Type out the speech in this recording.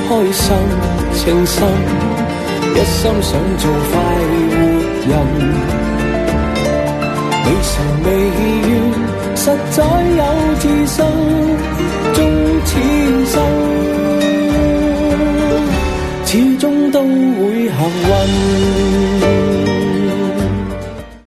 開心情深，一心想做快活人。未仇未怨，實在有自信，終此生，始終都會幸運。